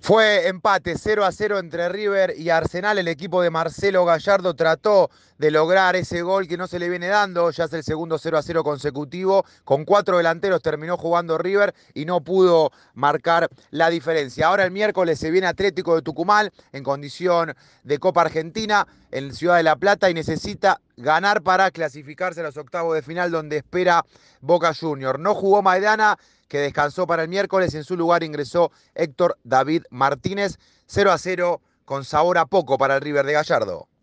Fue empate 0-0 entre River y Arsenal. El equipo de Marcelo Gallardo trató de lograr ese gol que no se le viene dando. Ya es el segundo 0-0 consecutivo. Con cuatro delanteros terminó jugando River y no pudo marcar la diferencia. Ahora el miércoles se viene Atlético de Tucumán en condición de Copa Argentina en Ciudad de La Plata y necesita ganar para clasificarse a los octavos de final donde espera Boca Juniors. No jugó Maidana, que descansó para el miércoles. En su lugar ingresó Héctor David Martínez. 0-0 con sabor a poco para el River de Gallardo.